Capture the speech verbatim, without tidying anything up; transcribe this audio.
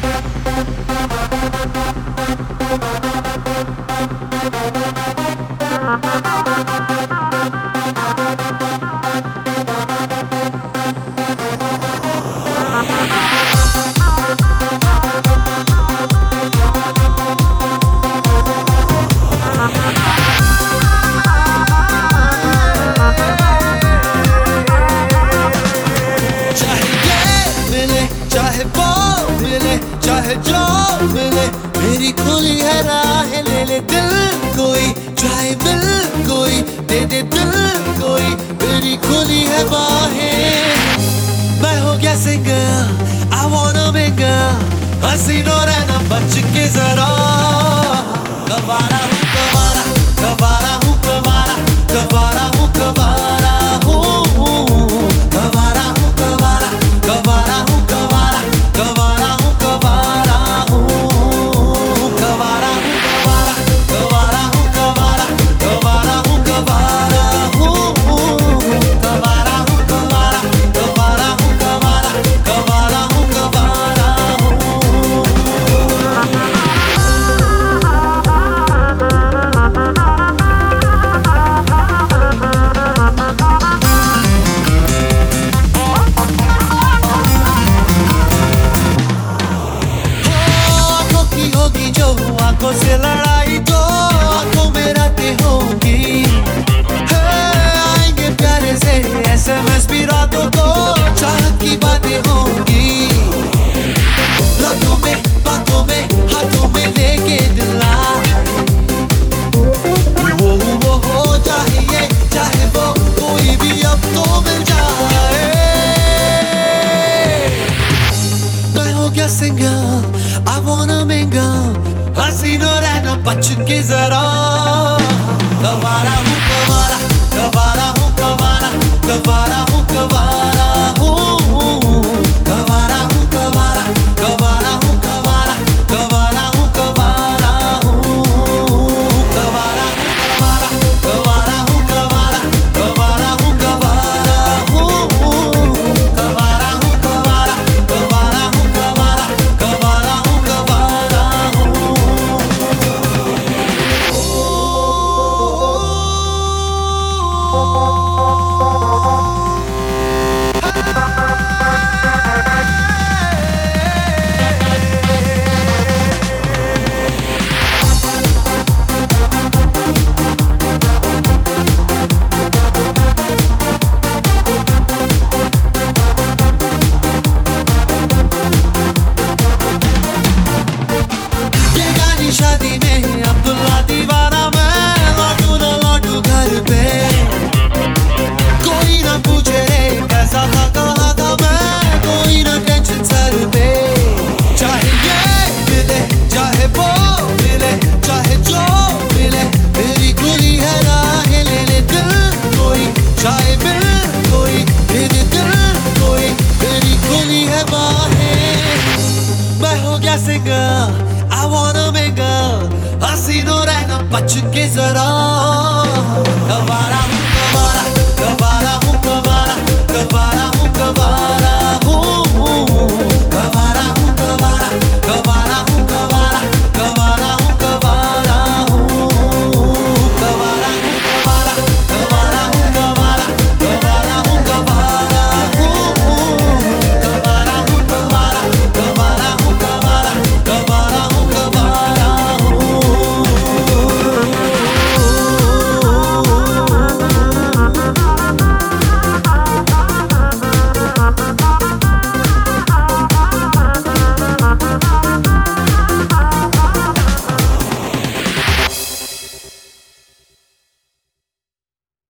चाहे वो मिले चाहे जो मिले, मेरी खुली है राह, ले ले दिल कोई, चाहे मिल कोई, दे दे दिल कोई, मेरी खुली है बाहें। मैं हो गया सिंगल, I wanna mingle, हसीनों रहना बच के जरा। कवारा हूँ कवारा, कवारा हूँ कवारा, कवारा हूँ कवारा हूँ, कवारा हूँ कवारा, कवारा हूँ कवारा, कवारा हूँ कवारा हूँ, कवारा हूँ कवारा, कवारा हूँ कवारा, कवारा हूँ कवारा हूँ, कवारा हूँ कवारा, कवारा हूँ कवारा, कवारा हूँ कवारा आंखों से लड़ाई तो आंखों में रातें होंगी, आएंगे प्यारे से एसएमएस भी रातों को, चाहत की बातें होंगी, रातों में बातों में हाथों में लेके दिला, वो वो हो चाहिए चाहे वो कोई भी अब तो मिल जाए। मैं हो गया सिंगल, I wanna mingle, हसीनों रहना बच के जरा। कवारा हूँ कवारा, कवारा हूँ कवारा, कवारा हूँ कवारा हूँ, कवारा हूँ कवारा, कवारा हूँ कवारा, कवारा हूँ कवारा हूँ, कवारा हूँ कवारा, कवारा हूँ कवारा, कवारा हूँ कवारा हूँ, कवारा हूँ कवारा, कवारा हूँ कवारा, कवारा हूँ कवारा हूँ। शादी में अब्दुल्ला दीवाना, मैं लौटू ना लौटू घर पे, कोई ना पूछे रे कैसा था कहाँ था मैं, कोई ना टेंशन सर पे, चाहे ये मिले चाहे वो मिले, चाहे जो मिले, मेरी खुली है राह, ले ले दिल कोई, चाहे मिल कोई, दे दे दिल कोई, मेरी खुली है बाहें। मैं हो गया सिंगल, I wanna mingle, हसीनों रहना बच के जरा। कवारा हूँ